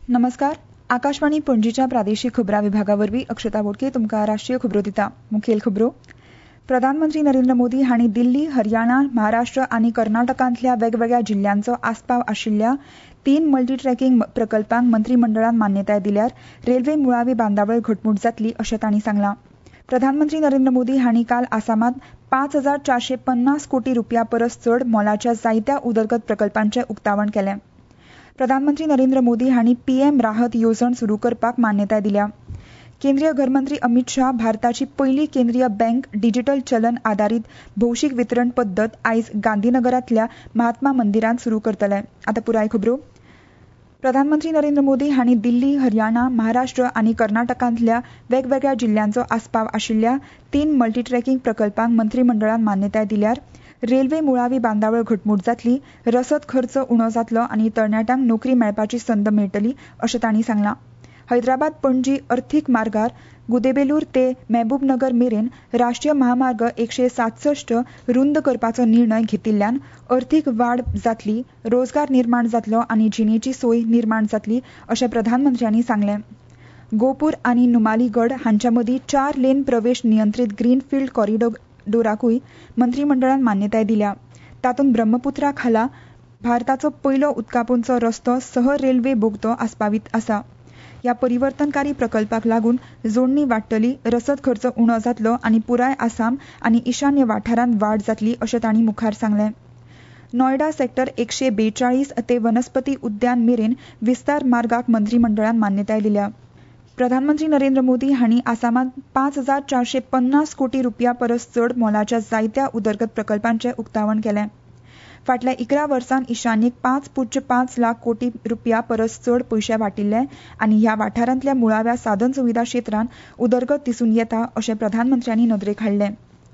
नमस्कार. आकाशवाणी पणजीच्या प्रादेशीक खबरां विभागावरवीं अक्षता बोडके तुमकां राष्ट्रीय खबरो दिता. मुखेल खबरो. प्रधानमंत्री नरेंद्र मोदी हांणी दिल्ली, हरियाणा, महाराष्ट्र आनी कर्नाटकांतल्या वेगवेगळ्या जिल्ह्यांचो आस्पाव आशिल्ल्या 3 मल्टी ट्रॅकिंग प्रकल्पांक मंत्रिमंडळान मान्यताय दिल्यार रेल्वे मुळावी बांदावळ घटमूट जातली अशें तांणी सांगलां. प्रधानमंत्री नरेंद्र मोदी हांणी काल आसामांत 5,450 कोटी रुपया परस चड मोलाच्या जायत्या उदरगत प्रकल्पांचें उक्तावण केलें. प्रधानमंत्री नरेंद्र मोदी हांणी पीएम राहत येवजण सुरू करपाक मान्यताय दिल्या. केंद्रीय घरमंत्री अमित शाह भारताची पयली केंद्रीय बँक डिजिटल चलन आधारीत भौशीक वितरण पद्दत आयज गांधीनगरांतल्या महात्मा मंदिरांत सुरू करतले. आतां पुराय खबरो. प्रधानमंत्री नरेंद्र मोदी हांणी दिल्ली, हरियाणा, महाराष्ट्र आनी कर्नाटकांतल्या वेगवेगळ्या जिल्ह्यांचो आस्पाव आशिल्ल्या 3 मल्टी ट्रॅकिंग प्रकल्पांक मंत्रिमंडळान मान्यताय दिल्यार रेल्वे मुळावी बांदावळ घटमूट जातली, रसद खर्च उणो जातलो आनी तरणाट्यांक नोकरी मेळपाची संद मेळटली अशें तांणी सांगलां. हैदराबाद पणजी अर्थीक मार्गार गुदेबेलूर ते मेहबूबनगर मेरेन राष्ट्रीय महामार्ग 167 रुंद करपाचो निर्णय घेतिल्ल्यान अर्थीक वाड जातली, रोजगार निर्माण जातलो आनी जिणेची सोय निर्माण जातली अशें प्रधानमंत्र्यांनी सांगलें. गोपूर आनी नुमालीगड हांच्या मदीं 4 लेन प्रवेश नियंत्रीत ग्रीनफिल्ड कॉरिडोराकूय मंत्रिमंडळान मान्यताय दिल्या. तातूंत ब्रह्मपुत्रा खाला भारताचो पयलो उदकापूंचो रस्तो सह रेल्वे बोगदो आस्पावीत आसा. ह्या परिवर्तनकारी प्रकल्पाक लागून जोडणी वाडटली, रसद खर्च उणो जातलो आनी पुराय आसाम आनी ईशान्य वाठारांत वाड जातली अशें तांणी मुखार सांगलें. नोयडा सेक्टर 142 ते वनस्पती उद्यान मेरेन विस्तार मार्गाक मंत्रिमंडळान मान्यताय दिल्या. प्रधानमंत्री नरेंद्र मोदी हांणी आसामांत 5,450 कोटी रुपया परस चड मोलाच्या जायत्या उदरगत प्रकल्पांचें उक्तावण केलें. फाटल्या 11 वर्सांत ईशान्येक 5.5 लाख कोटी रुपया परस चड पयशे वाटिल्ले आनी ह्या वाठारांतल्या मुळाव्या साधन सुविधा क्षेत्रांत उदरगत दिसून येता अशें प्रधानमंत्र्यांनी नदरेक हाडलें.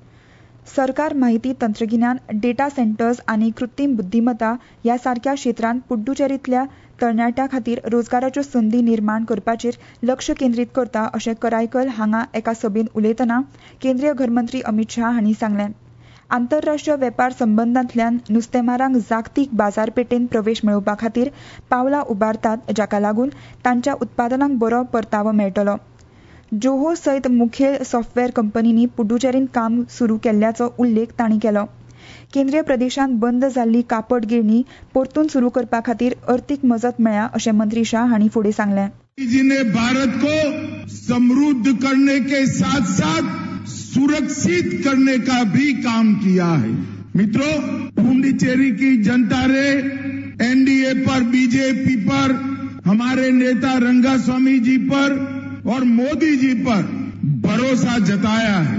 सरकार माहिती तंत्रगिन्यान, डेटा सेंटर्स आनी कृत्रीम बुद्धीमत्ता ह्या सारक्या क्षेत्रांत पुड्डुचेरींतल्या तरणाट्यां खातीर रोजगाराच्यो संदी निर्माण करपाचेर लक्ष केंद्रीत करता अशें करायकल हांगा एका सभेत उलयतना केंद्रीय घरमंत्री अमित शाह हांणी सांगलें. आंतरराष्ट्रीय वेपार संबंदांतल्यान नुस्तेमारांक जागतीक बाजारपेठेंत प्रवेश मेळोवपा खातीर पावलां उबारतात जाका लागून तांच्या उत्पादनांक बरो परतावो मेळटलो. जोहो सयत मुखेल सॉफ्टवॅर कंपनींनी पुड्डुचेरींत काम सुरू केल्ल्याचो उल्लेख तांणी केलो. केंद्रीय प्रदेशांत बंद जाल्ली कापड गिरणी परतून सुरू करपा खातीर अर्थीक मजत मेळ्ळ्या अशें मंत्री शाह हांणी फुडें सांगलें. भारत को समृद्ध करने के साथ साथ सुरक्षित करने का भी काम किया है. मित्रों, पुडुचेरी की जनता ने एनडीए पर, बीजेपी पर, हमारे नेता रंगास्वामी जी पर और मोदी जी पर भरोसा जताया है.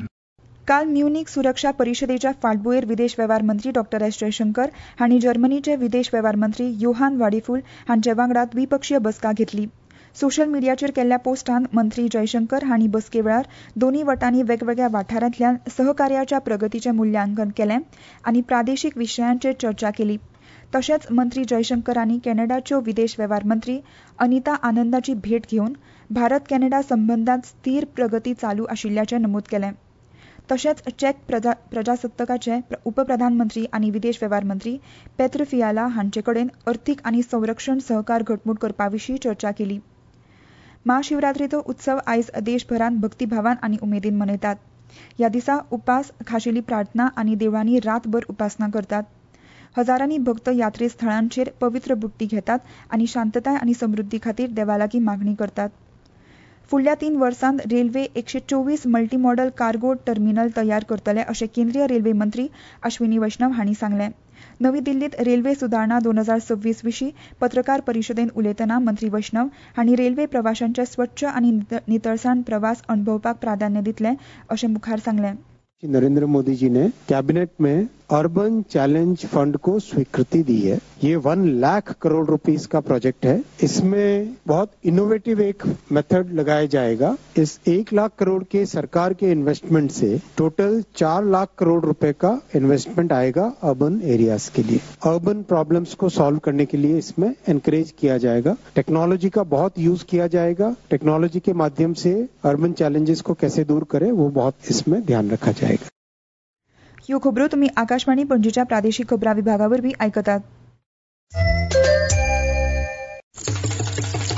काल म्युनिक सुरक्षा परिशदेच्या फाटभुंयेर विदेश वेव्हार मंत्री डॉ. एस. जयशंकर हांणी जर्मनीचे विदेश वेव्हार मंत्री योहान वाडेफूल हांचे वांगडा द्विपक्षीय बसका घेतली. सोशल मिडियाचेर केल्ल्या पोस्टांत मंत्री जयशंकर हांणी बसके वेळार दोनूय वटांनी वेगवेगळ्या वाठारांतल्या सहकार्याच्या प्रगतीचें मुल्यांकन केलें आनी प्रादेशीक विशयांचेर चर्चा केली. तशेंच मंत्री जयशंकरांनी कॅनडाच्यो विदेश वेव्हार मंत्री अनिता आनंदाची भेट घेवन भारत कॅनडा संबंदांत स्थिर प्रगती चालू आशिल्ल्याचें नमूद केलें. तशेंच चेक प्रजासत्ताकाचे उपप्रधानमंत्री आनी विदेश वेव्हार मंत्री पेत्र फियाला हांचे कडेन अर्थीक आनी संरक्षण सहकार घटमूट करपा विशीं चर्चा केली. महाशिवरात्रेचो उत्सव आयज देशभरांत भक्तीभावान आनी उमेदीन मनयतात. ह्या दिसा उपास, खाशेली प्रार्थना आनी देवळांनी रातभर उपासना करतात. हजारांनी भक्त यात्रे स्थळांचेर पवित्र बुट्टी घेतात आनी शांतताय आनी समृद्धी खातीर देवा लागीं मागणी करतात. फुडल्या 3 वर्सांत railway 124 multi modal cargo terminal तयार करतले अशें केंद्रीय रेल्वे मंत्री अश्विनी वैष्णव हांणी सांगलें. नवी दिल्लीत रेल्वे सुदारणा 2026 विशीं पत्रकार परिशदेंत उलयतना मंत्री वैष्णव हांणी रेल्वे प्रवाशांचे स्वच्छ आनी नितळसाण प्रवास अणभवपाक प्राधान्य दितले अशें मुखार सांगलें. नरेंद्र मोदी जी ने कैबिनेट में अर्बन चैलेंज फंड को स्वीकृति दी है. ये 1 लाख करोड़ रुपीस का प्रोजेक्ट है. इसमें बहुत इनोवेटिव एक मेथड लगाया जाएगा. इस 1 लाख करोड़ के सरकार के इन्वेस्टमेंट से टोटल 4 लाख करोड़ रुपए का इन्वेस्टमेंट आएगा अर्बन एरियाज के लिए. अर्बन प्रॉब्लम्स को सॉल्व करने के लिए इसमें एनकरेज किया जाएगा. टेक्नोलॉजी का बहुत यूज किया जाएगा. टेक्नोलॉजी के माध्यम से अर्बन चैलेंजेस को कैसे दूर करें वो बहुत इसमें ध्यान रखा जाएगा. ह्यो खबरो तुमी आकाशवाणी पणजीच्या प्रादेशीक खबरां विभागावरवीं आयकतात.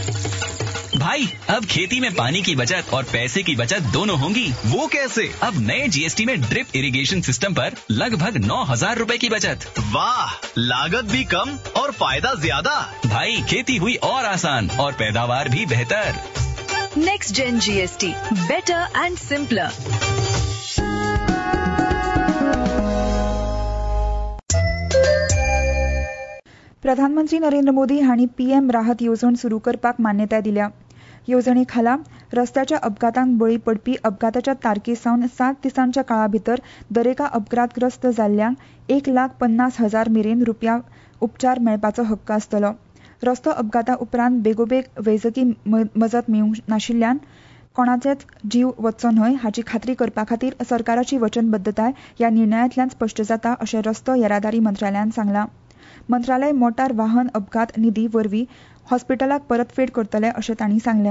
भाई अब खेती में पानी की बचत और पैसे की बचत दोनों होंगी। वो कैसे? अब नए जीएसटी में ड्रिप इरिगेशन सिस्टम पर लगभग 9,000 रूपए की बचत। वाह, लागत भी कम और फायदा ज्यादा। भाई खेती हुई और आसान और पैदावार भी बेहतर। Next gen GST, better and simpler. प्रधानमंत्री नरेंद्र मोदी हांणी पीएम राहत येवजण सुरू करपाक मान्यताय दिल्या. येवजणे खाला रस्त्याच्या अपघातांक बळी पडपी अपघाताच्या तारखेसावन 7 दिसांच्या काळा भितर दरेका अपघातग्रस्त जाल्ल्यांक 1,50,000 मेरेन रुपया उपचार मेळपाचो हक्क आसतलो. रस्तो अपघाता उपरांत बेगोबेग वैजकी मजत मेळूंक नाशिल्ल्यान कोणाचेच जीव वचचो न्हय हाची खात्री करपा खातीर सरकाराची वचनबद्धताय ह्या निर्णयांतल्यान स्पश्ट जाता अशें रस्तो येरादारी मंत्रालयान सांगलां. मंत्रालय मोटार वाहन अपघात निधी वरवीं हॉस्पिटलाक परतफेड करतले अशें तांणी सांगलें.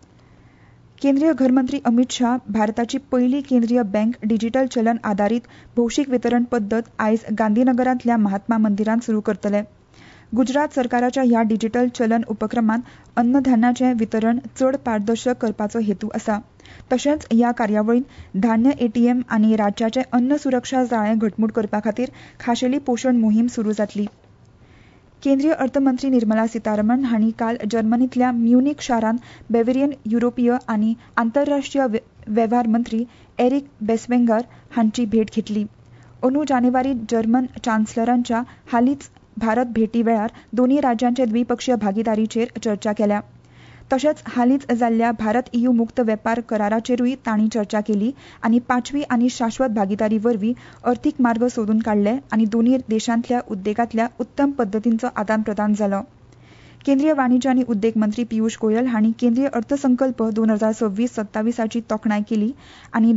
केंद्रीय घरमंत्री अमित शाह भारताची पयली केंद्रीय बँक डिजिटल चलन आधारीत भौशीक वितरण पद्दत आयज गांधीनगरांतल्या महात्मा मंदिरांत सुरू करतले. गुजरात सरकाराच्या ह्या डिजिटल चलन उपक्रमांत अन्नधान्याचें वितरण चड पारदर्शक करपाचो हेतू आसा. तशेंच ह्या कार्यावळींत धान्य एटीएम आनी राज्याचे अन्न सुरक्षा जाळें घटमूट करपा खातीर खाशेली पोषण मोहीम सुरू जातली. केंद्रीय अर्थमंत्री निर्मला सीतारामन हांणी काल जर्मनींतल्या म्युनिक शारांत बेवेरियन युरोपीय आनी आंतरराष्ट्रीय वेव्हार मंत्री एरिक बेसवेंगर हांची भेट घेतली. अंदू जानेवारी जर्मन चान्सलरांच्या हालींच भारत भेटी वेळार दोन्ही राज्यांचे द्विपक्षीय भागीदारीचेर चर्चा केल्या. तशेंच हालींच जाल्ल्या भारत EU मुक्त वेपार कराराचेरूय तांणी चर्चा केली आनी पांचवी आनी शाश्वत भागीदारी वरवीं अर्थीक मार्ग सोदून काडले आनी दोन्ही देशांतल्या उद्देगांतल्या उत्तम पद्दतींचो आदान प्रदान जालो. केंद्रीय वाणिज्य आनी उद्देग मंत्री पियुष गोयल हांणी केंद्रीय अर्थसंकल्प 2026-27ची तोखणाय केली आनी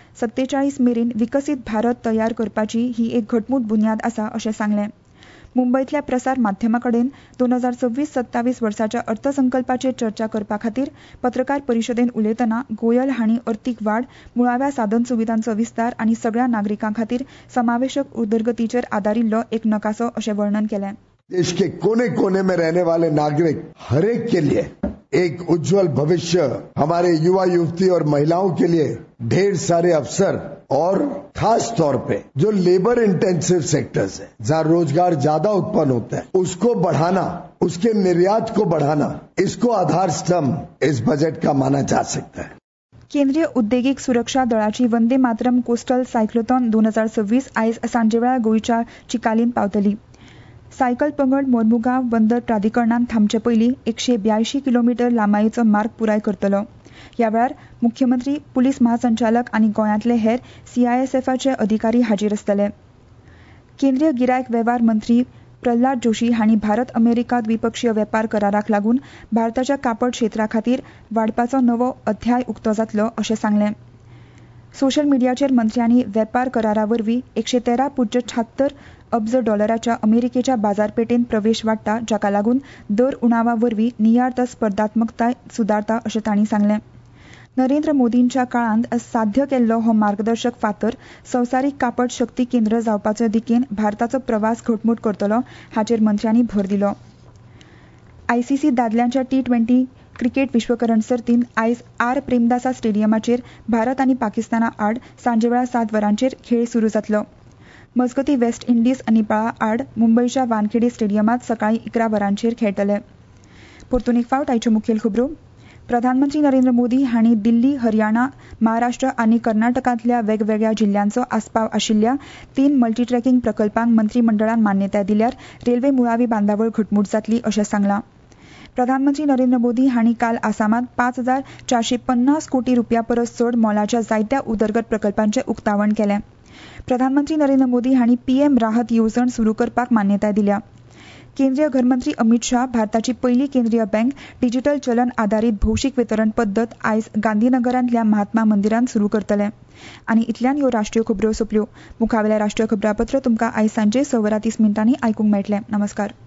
2047 मेरेन विकसीत भारत तयार करपाची ही एक घटमूट बुन्याद आसा अशें सांगलें. मुंबईतल्या प्रसार माध्यमाकडेन 2026-27 वर्साच्या अर्थसंकल्पाचेर चर्चा करपा खातीर पत्रकार परिशदेंत उलयतना गोयल हांणी अर्थीक वाड, मुळाव्या साधन सुविधांचो विस्तार आनी सगळ्या नागरिकां खातीर समावेशक उदरगतीचेर आदारिल्लो एक नकासो अशें वर्णन केलें. देश के कोने कोने में रहने वाले नागरिक हर एक के लिए एक उज्जवल भविष्य, हमारे युवा युवती और महिलाओं के लिए ढेर सारे अवसर और खास तौर पे जो लेबर इंटेंसिव सेक्टर्स है, जहाँ रोजगार ज्यादा उत्पन्न होता है, उसको बढ़ाना, उसके निर्यात को बढ़ाना, इसको आधार स्तंभ इस बजट का माना जा सकता है. केंद्रीय उद्देगीक सुरक्षा दळाची वंदे मातरम कोस्टल सायक्लोथॉन 2026 आयज सांजेवेळा गोंयच्या चिकालीन पावतली. सायकल पंगड मोर्मुगांव बंदर प्राधिकरणान थांबचे पयलीं 182 किलोमीटर लांबायेचो मार्ग पुराय करतलो. ह्या वेळार मुख्यमंत्री, पुलीस महासंचालक आनी गोंयांतले हेर CISFचे अधिकारी हाजीर आसतले. केंद्रीय गिरायक वेव्हार मंत्री प्रल्हाद जोशी हांणी भारत अमेरिका द्विपक्षीय वेपार कराराक लागून भारताच्या कापड क्षेत्रा खातीर वाडपाचो नवो अध्याय उक्तो जातलो अशें सांगलें. सोशल मिडियाचेर मंत्र्यांनी वेपार करारा वरवीं 113.76 अब्ज डॉलराच्या अमेरिकेच्या बाजारपेठेंत प्रवेश वाडटा, जाका लागून दर उणावा वरवीं नियार्थ स्पर्धात्मकताय सुदारता अशें तांणी सांगलें. नरेंद्र मोदींच्या काळांत साध्य केल्लो हो मार्गदर्शक फातर संवसारीक कापड शक्ती केंद्र जावपाचे दिकेन भारताचो प्रवास घटमूट करतलो हाचेर मंत्र्यांनी भर दिलो. ICC दादल्यांच्या T20 क्रिकेट विश्वकरण सर्तींत आयज प्रेमदासा स्टेडियमाचेर भारत आनी पाकिस्ताना आड सांजेवेळा 7 वरांचेर खेळ सुरू जातलो. मजगतीं वेस्ट इंडीज आनी नेपाळा आड मुंबयच्या वानखेडे स्टेडियमांत सकाळीं 11 वरांचेर खेळटले. परतून एक फावट आयच्यो मुखेल खबरो. प्रधानमंत्री नरेंद्र मोदी हांणी दिल्ली, हरियाणा, महाराष्ट्र आनी कर्नाटकांतल्या वेगवेगळ्या जिल्ह्यांचो आस्पाव आशिल्ल्या 3 मल्टीट्रॅकिंग प्रकल्पांक मंत्रिमंडळान मान्यताय दिल्यार रेल्वे मुळावी बांदावळ घटमूट जातली अशें सांगलां. प्रधानमंत्री नरेंद्र मोदी हांणी काल आसामांत 5,450 कोटी रुपया परस चड मोलाच्या जायत्या उदरगत प्रकल्पांचें उक्तावण केलें. प्रधानमंत्री नरेंद्र मोदी हांणी पीएम राहत येवजण सुरू करपाक मान्यताय दिल्या. केंद्रीय घरमंत्री अमित शाह भारताची पयली केंद्रीय बँक डिजिटल चलन आधारीत भौशीक वितरण पद्दत आयज गांधीनगरांतल्या महात्मा मंदिरांत सुरू करतले. आनी इतल्यान ह्यो राष्ट्रीय खबरो सोंपल्यो. मुखावेल्या राष्ट्रीय खबरापत्र तुमकां आयज सांजे 6:30 आयकूंक मेळटलें. नमस्कार.